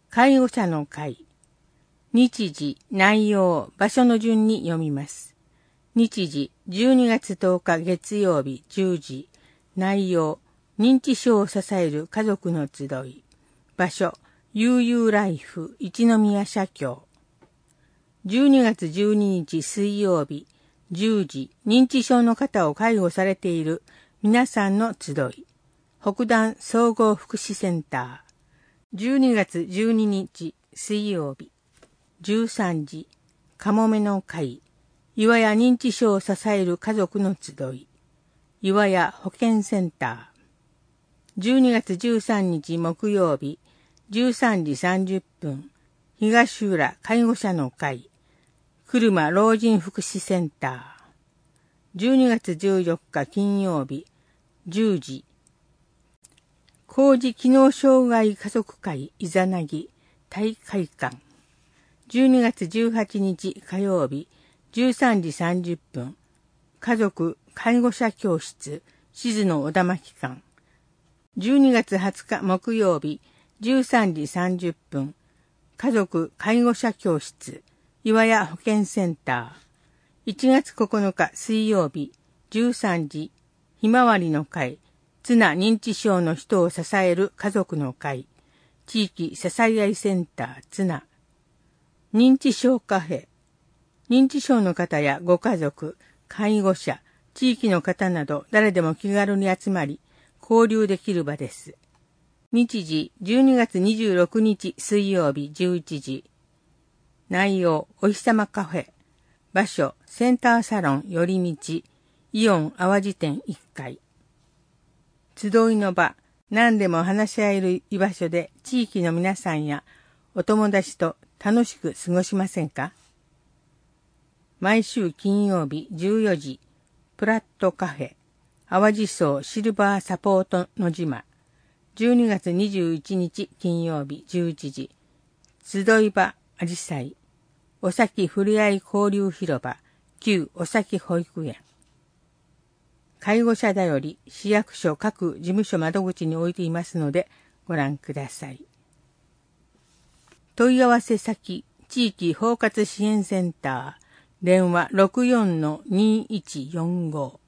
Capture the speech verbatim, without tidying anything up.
介護者の会。日時、内容、場所の順に読みます。日時、じゅうにがつとおか月曜日じゅうじ。内容、認知症を支える家族の集い。場所、悠々ライフ一宮社協。じゅうにがつじゅうににち水曜日じゅうじ、認知症の方を介護されている皆さんの集い。北段総合福祉センター。じゅうにがつじゅうににち水曜日じゅうさんじ、かもめの会。岩屋認知症を支える家族の集い。岩屋保健センター。じゅうにがつじゅうさんにち木曜日じゅうさんじさんじゅっぷん、東浦介護者の会。車老人福祉センター。じゅうにがつじゅうよっか金曜日じゅうじ、高次機能障害家族会イザナギ大会館。じゅうにがつじゅうはちにち火曜日じゅうさんじさんじゅっぷん、家族介護者教室静野小田巻館。じゅうにがつはつか木曜日じゅうさんじさんじゅっぷん、家族介護者教室岩屋保健センター。いちがつここのか水曜日じゅうさんじ、ひまわりの会ツナ認知症の人を支える家族の会。地域支え合いセンターツナ。認知症カフェ。認知症の方やご家族、介護者、地域の方など誰でも気軽に集まり、交流できる場です。日時、じゅうにがつにじゅうろくにち水曜日じゅういちじ。内容、お日様カフェ。場所、センターサロン寄り道、イオン淡路店いっかい。集いの場、何でも話し合える居場所で地域の皆さんやお友達と楽しく過ごしませんか？毎週金曜日じゅうよじ、プラットカフェ、淡路荘シルバーサポートの島。じゅうにがつにじゅういちにち金曜日じゅういちじ、集い場あじさい、おさきふれあい交流広場、旧おさき保育園。介護者だより市役所各事務所窓口に置いていますのでご覧ください。問い合わせ先、地域包括支援センター、電話 ろくよんのにいちよんご。